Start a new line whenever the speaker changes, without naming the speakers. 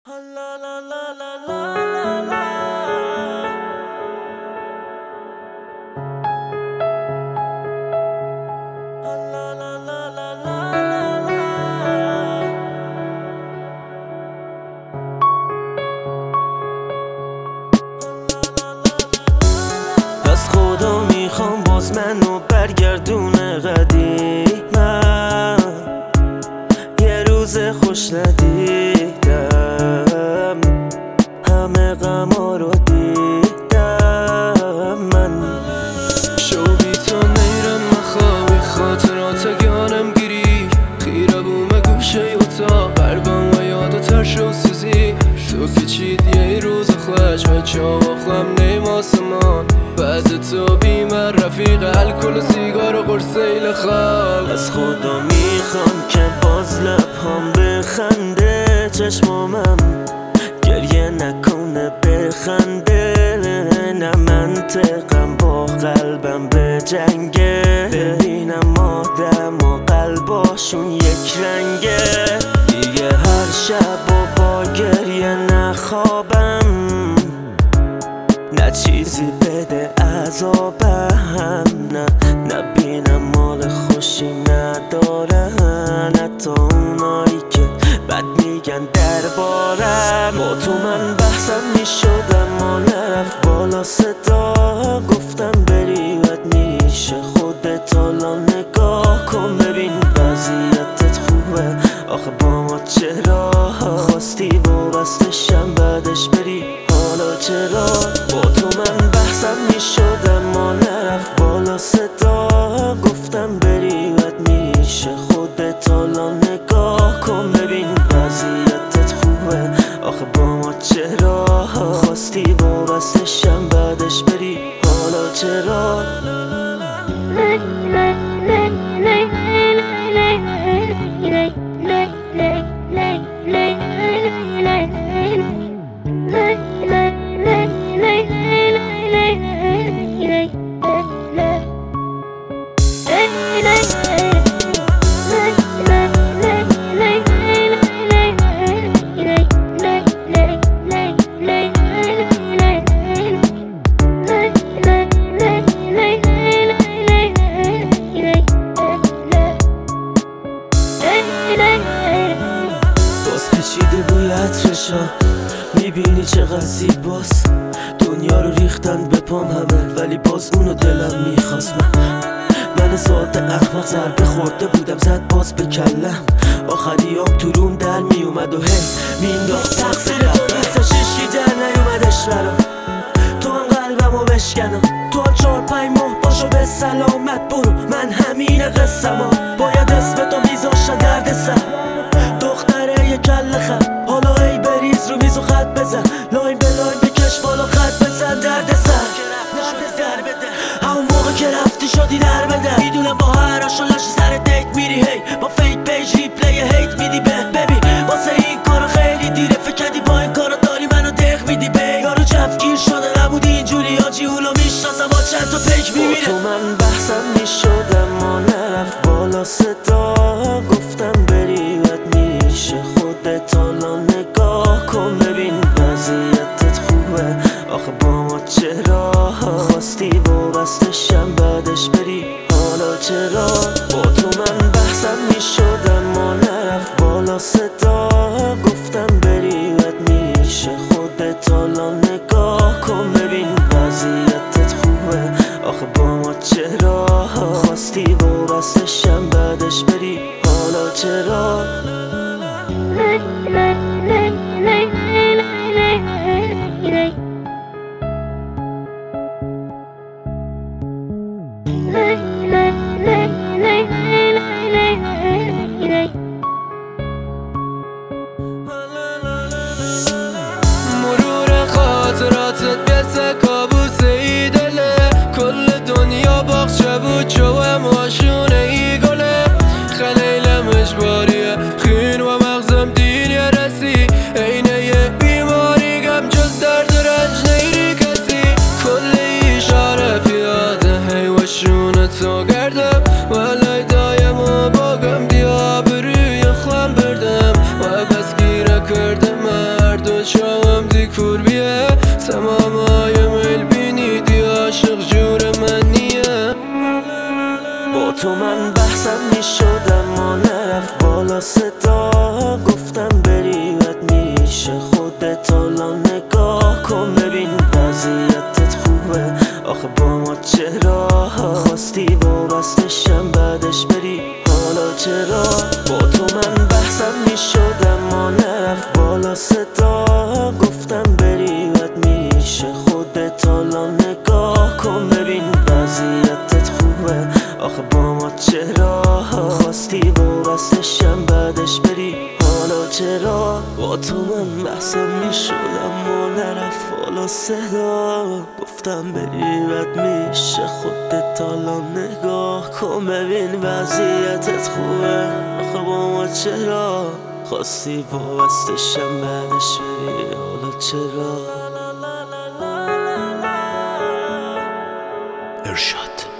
از خدا میخوام باز منو برگردونه قدیمم، یه روز خوش ندیدم، همه غما رو دیدم. من شو بی تو نیرم مخوابی خاطرات گانم گیری خیره بوم گوشه اتاق قلبم و یاد ترش و سوزی تو کچید یه روز خوش و چاوخم نیم آسمان بعد تو بی من رفیق الکل و سیگار و قرصیل خواب. از خدا میخوام که باز لبهام بخنده، چشمامم گریه نکنه بخنده، نه منطقم با قلبم به جنگه، ببینم آدم و قلباشون یک رنگه. دیگه هر شب و با گریه نخوابم، نه چیزی بده عذابم، نه بینم مال خوشی ندارن، حتی اونایی که بد میگن دربارم. با تو من بحثم میشدم و نرفت بالا صدا، گفتم بری بد میشه خودت حالا نگاه کن، ببین وضعیتت خوبه آخه با ما چرا خواستی وابستشم بعدش بری حالا چرا. با تو من بحثم میشدم و نرفت بالا صدا، گفتم بری بد میشه خودت حالا نگاه کن، ببین وضعیتت خوبه آخه با ما چرا خواستی وابستشم بعدش بری حالا چرا. باز پیچیده بوی عطرشا، میبینی چقدر زیباست، دنیا رو ریختن به پام همه ولی باز اونو دلم میخواست. من ساعت احمق ضربه خورده بودم زد باز به کلم، آخری آب تو روم در میومد و هی مینداخت تقصیر تو نیستش، هیچکی در نیومدش برام، تو هم قلبمو بشکنم، تو هم 4-5 ماه باشو به سلامت برو، من همین قصه‌ما باید اسم تو میذاشتن درد سر، دختره یه کله خم حالا ای بریز رو میز و خط بزن، لاین به لاین بکش بالا خط بزن، درد سر همون موقع که رفتی شدی در بده، میدونم با هر آشالش سر دیت میری هی با فیک پیج ریپلی هیت میدی ببین واسه این کارا خیلی دیره، فکر کردی با این کارا داری منو دق میدی به یارو جفگیر شده نبودی اینجوری آجی اولو میشناسم با چند تا پیک میبینه. با تو من بحثم میشدم و نرفت بالا صدا، گفتم بری بد میشه خودت حالا نگاه کن، ببین وضعیتت خوبه آخه با ما چرا خواستی وابستشم بعدش بری حالا چرا. با تو من بحثم میشدم و نرفت بالا صدا، گفتم بری بد میشه خودت حالا نگاه کن، ببین وضعیتت خوبه آخه با ما چرا خواستی وابستشم بعدش بری حالا چرا.
مرور خاطراتت مثل کابوس ای دله، کل دنیا باغچه بود جوه ماشونه ای گله، خلیلم اجباریه خین و مغزم دینی رسی، اینه یه بیماری گم جز درد رنج نیری کسی، کل اشاره پیاده هی و شونه تو گردم ولی دایم و باگم دیاب روی خم بردم و بس گیره کردم مرد
چاوم دی کوربیه تمامای میل بینی دی عاشق جور من نیه.
با تو من بحثم میشد اما نرفت بالا صدا، گفتم بری بد میشه خودت حالا نگاه کن ببین وضعیتت خوبه آخه با ما چرا خواستی وابستشم بعدش بری حالا چرا. با تو من بحثم میشد اما نرفت بالا صدا، گفتم بری بد میشه خودت حالا نگاه کن ببین وضعیتت خوبه آخه با ما چرا خواستی وابستشم بعدش بری حالا چرا. با تو من بحثم میشد اما نرفت بالا صدا، گفتم بری بد میشه خودت حالا نگاه کن ببین وضعیتت خوبه آخه با ما چرا خواستی وابستشم بعدش بری حالا چرا.
ارشاد